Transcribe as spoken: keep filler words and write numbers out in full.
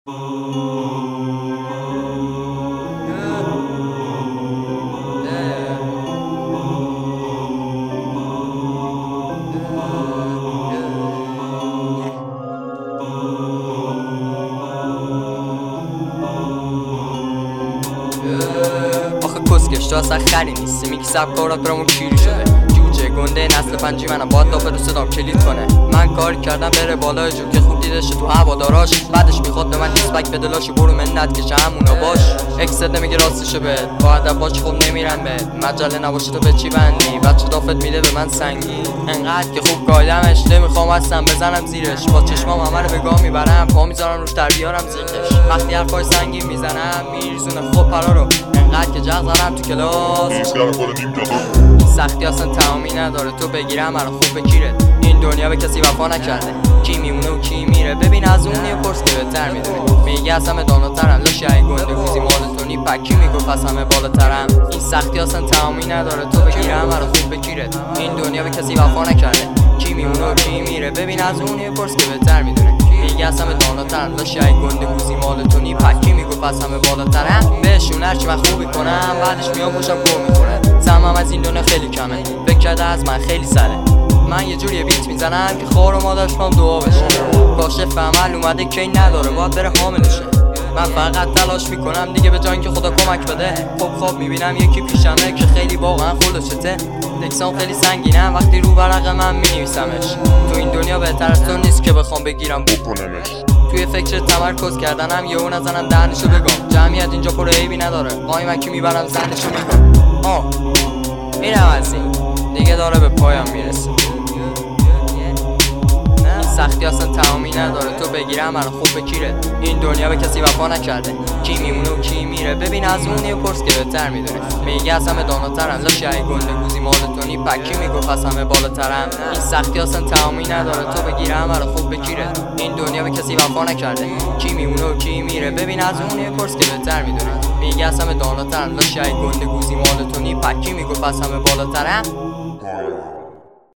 آخه کسکش تو اصلا خری نیستی، میگی سب کارات برامون کیری شده. جوجه گنده نسل پنجی منم باید دافه رو صدام کلید کنه. من کاری کردم بره بالای جو که خوب دیدش تو هواداراش، بعدش میخواد به من دیسپک بده لاشی برو منت کشه همونا باش. اکست نمیگه راستشو بهت باید باش خوب نمیرن به مجله نباشه تو به چی بندی، بچه دافت میده به من سنگی انقدر که خوب گایدمش نمیخوام اصلا بزنم زیرش، با چشمام همه رو به گاه میبرم پا میذارم روش در بیارم زیرش. وقتی حرفای سنگین میزنم میریزونه خب پرا رو انقدر که جغ زنم تو کلاس. این سختی اصلا تمامی نداره تو بگیرم مرا خوب بگیره. این دنیا به کسی وفا نکرده، کی میمونه و کی میره ببین از اون یه پرس که بهتر میدونه. میگه از همه داناترم لاشی ای گنده گوزی مال تو نی پکی میگو پس همه بالاترم. این سختی اصلا تمامی نداره تو بگیرم مرا خوب بگیره. این دنیا به کسی وفا نکرده، کی میمونه و کی میره ببین از اون یه پرس که بهتر میدونه. میگه از همه داناترم لاشی ای گنده گوزی مال تو نی پکی میگو پس همه بالاترم. بهشون هرچی من خوبی کنم بعدش میام پوشم گل میخورن. سمم از این دنیا خیلی کمه فکر کرده از من خیلی سره. من یه جوری بیت میزنم که خور و مادرش پام دعا بشه. کاشف عمل اومده کی نداره باید بره حاملشه. من فقط تلاش میکنم دیگه به جای اینکه خدا کمک بده. خب خواب میبینم یکی پیشمه که خیلی واقعا خودشته. تکسام خیلی سنگینم وقتی رو ورق من مینویسمش. تو این دنیا بهتر از تو نیست که بخوام بگیرم بکنمش. توی فکر تمرکز کردنم یهو نزنم دهنشو بگم. جمعیت اینجا پر عیبی نداره قای من که میبرم زنشو میگم. آه اینم از این دیگه داره به پایان میرسه. سختی اصلا تمامی نداره تو بگیرم مرا خوب بگیره. این دنیا به کسی وفا نکرده، کی میمونه و کی میره ببین از اون یه پرس که بهتر میدونه. میگه از همه داناترم لاشی ای گنده گوزی مال تو نی پکی میگو پس همه بالاترم. این سختی اصلا تمامی نداره تو بگیرم مرا خوب بگیره. این دنیا به کسی وفا نکرده، کی میمونه و کی میره ببین از اون یه پرس که بهتر میدونه. میگه از همه داناترم لاشی ای گنده گوزی مال تو نی پکی میگو پس همه بالاترم.